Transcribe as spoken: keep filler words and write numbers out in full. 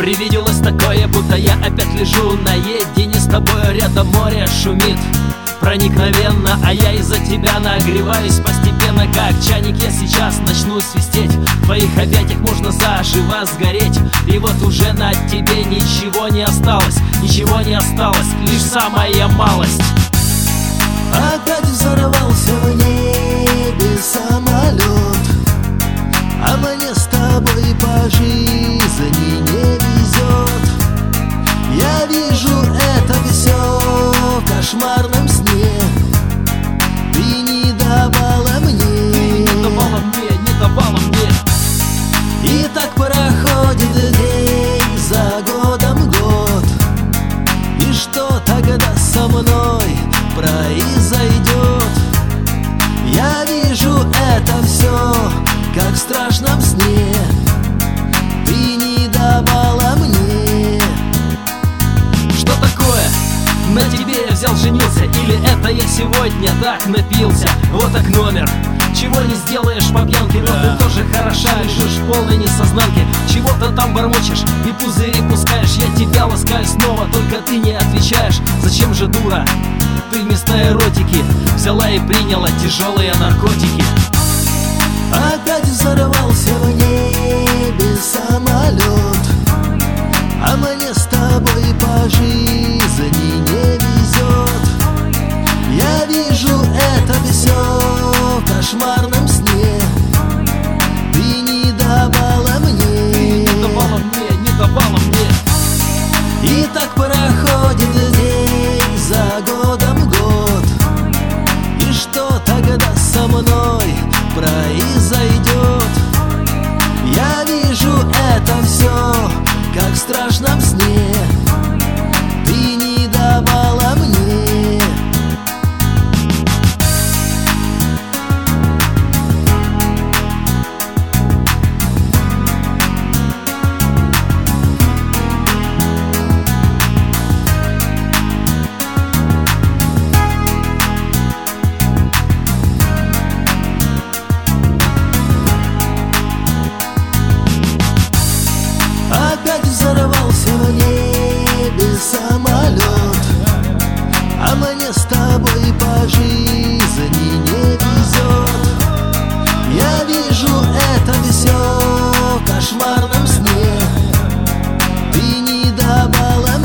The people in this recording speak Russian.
Привиделось такое, будто я опять лежу наедине с тобой. Рядом море шумит проникновенно, а я из-за тебя нагреваюсь постепенно. Как чайник я сейчас начну свистеть, в твоих объятиях можно заживо сгореть. И вот уже на тебе ничего не осталось, ничего не осталось, лишь самая малость. Опять взорвался в небе самолет, а мне с тобой по жизни не везет. Я вижу это все в кошмарном сне. Ты не давала мне, Ты не давала мне, не давала мне. И так проходит день за годом год. И что тогда со мной произойдет? Я вижу это все, как в страшном сне. Ты не давала мне. Что такое? На тебе я взял, женился? Или это я сегодня так напился? Вот так номер. Чего не сделаешь по пьянке, но ты тоже хороша. Лежишь в полной несознанке, чего-то там бормочешь и пузыри пускаешь. Я тебя ласкаю снова, только ты не отвечаешь. Зачем же, дура, ты вместо эротики взяла и приняла тяжелые наркотики? Опять взорвался в небе самолет, а мне с тобой по жизни не везет. Я вижу это все в кошмарном сне. Ты не давала мне, Ты не давала мне, не давала мне. И так проходит день за годом год. И что тогда со мной произойдет? Я вижу это все, как в страшном сне. Ты не давала мне. Опять взорвался в небе самолет, а мне с тобой по жизни не везет. Я вижу это все в кошмарном сне. Ты не давала